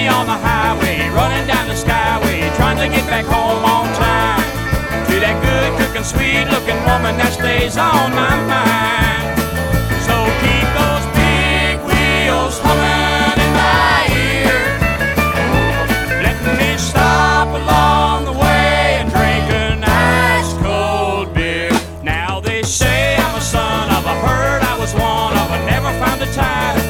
on the highway, running down the skyway, trying to get back home on time to that good cooking, sweet looking woman that stays on my mind.